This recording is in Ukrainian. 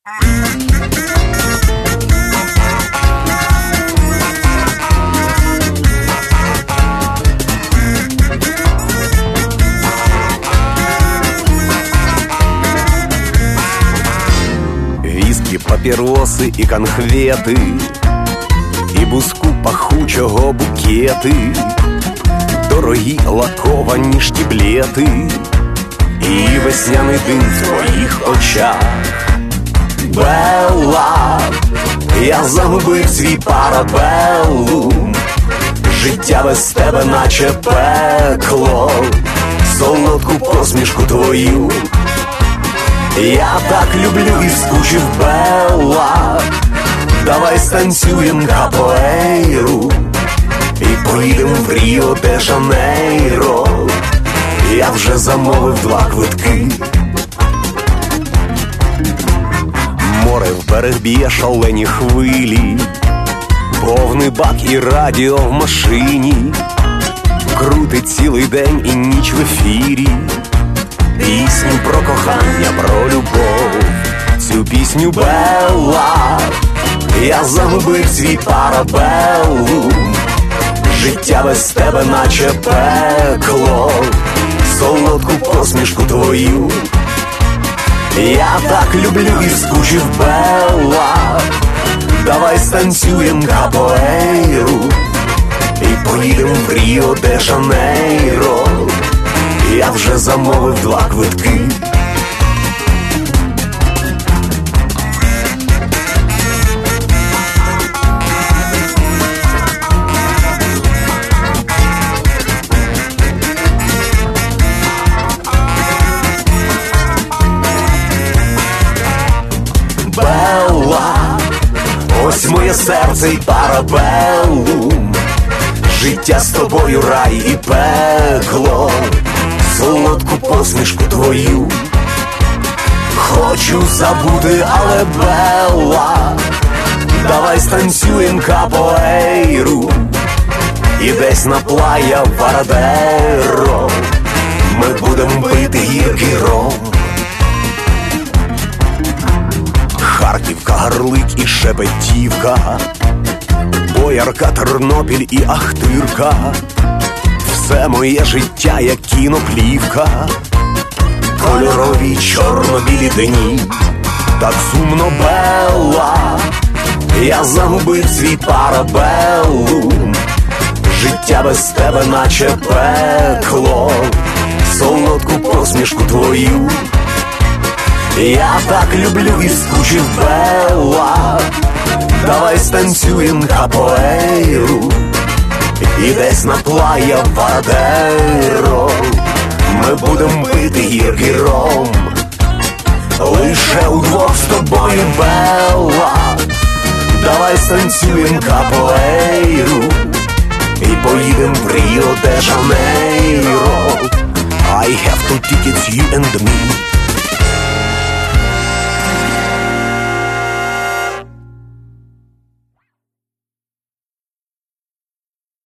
Віскі, папіроси і конхвети, і буску пахучого букети, дорогі лаковані штіблети, і весняний дим в твоїх очах. Белла, я загубив свій парабеллум, життя без тебе наче пекло, солодку посмішку твою я так люблю і скучив, Белла. Давай станцюєм капоейру і поїдем в Ріо-де-Жанейро. Я вже замовив 2 квитки. Море в берег б'є шалені хвилі, повний бак і радіо в машині, крутить цілий день і ніч в ефірі пісню про кохання, про любов. Цю пісню, Белла, я загубив свій парабеллум, життя без тебе наче пекло, солодку посмішку твою я так люблю і скучив, Белла. Давай станцюєм капоейру і поїдем в Ріо-де-Жанейро. Я вже замовив 2 квитки. Белла, ось моє серце й парабеллум, життя з тобою рай і пекло, солодку посмішку твою хочу забути, але, Белла, давай станцюєм капоейру і десь на плая Варадеро ми будем пити гіркий ром. Харківка, Гарлик і Шепетівка, Боярка, Тернопіль і Ахтирка, все моє життя як кіноплівка, кольорові чорно-білі дні, так сумно, Белла, я загубив свій парабеллум, життя без тебе наче пекло, солодку посмішку твою я так люблю і скучив, Белла. Давай станцюєм капоейру і десь на плая Варадеро ми будем пити гіркий ром. Лише удвох з тобою, Белла. Давай станцюєм капоейру і поїдем в Ріо-де-Жанейро. I have 2 tickets, you and me.